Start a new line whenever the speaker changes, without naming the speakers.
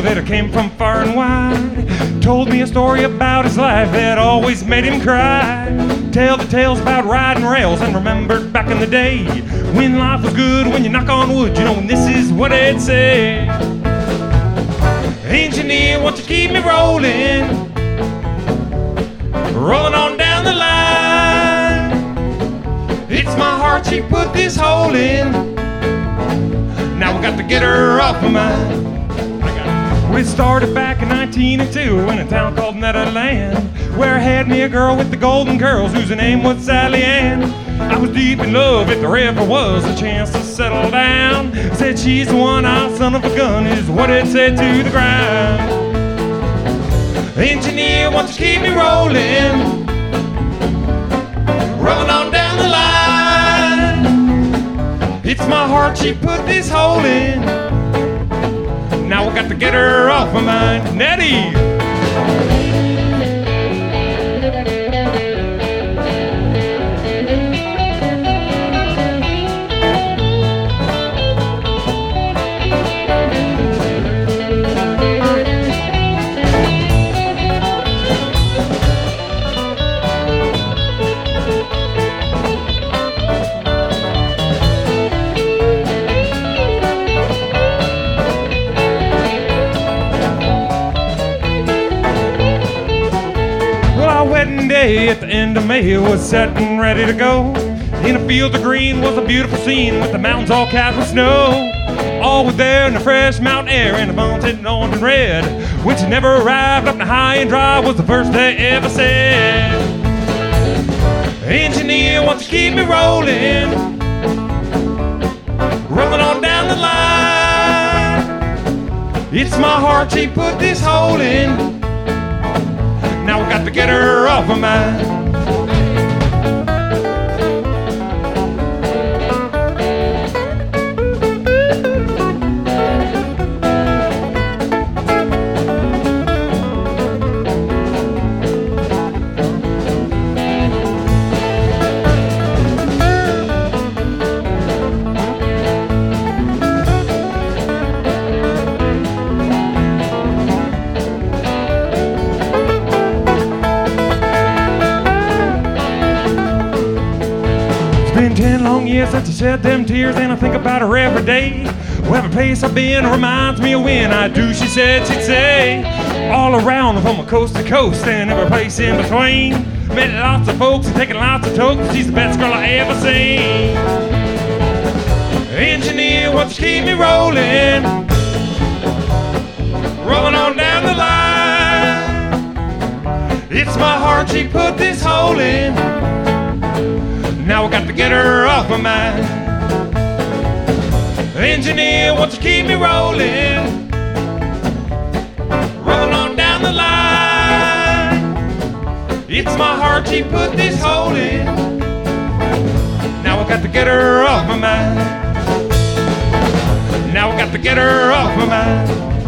that came from far and wide. Told me a story about his life that always made him cry. Tell the tales about riding rails and remembered back in the day when life was good, when you knock on wood, you know, and this is what it'd say. Engineer, won't you keep me rolling, rolling on down the line. It's my heart she put this hole in, now we got to get her off my mind. We started back in 1902 in a town called Netherland, where I had me a girl with the golden curls whose name was Sally Ann. I was deep in love if there ever was a chance to settle down. Said she's the one, our son of a gun, is what it said to the ground. Engineer, won't you keep me rolling, rolling on down the line. It's my heart she put this hole in, now we got to get her off my mind. Nettie! Day at the end of May was set and ready to go. In a field of green was a beautiful scene with the mountains all capped with snow. All was there in the fresh mountain air and the mountain orange and red. When she never arrived up the high and dry was the first they ever said. Engineer, won't you keep me rolling, rolling on down the line. It's my heart she put this hole in, now we got to get her off my mind. Been 10 long years since I shed them tears, and I think about her every day. Well, every place I've been reminds me of when I do, she said she'd say. All around from coast to coast and every place in between. Met lots of folks and taken lots of tokens. She's the best girl I ever seen. Engineer, won't you keep me rolling, rolling on down the line. It's my heart she put this hole in, now we got to get her off my mind. Engineer, won't you keep me rolling, rolling on down the line. It's my heart she put this hole in, now we got to get her off my mind. Now we got to get her off my mind.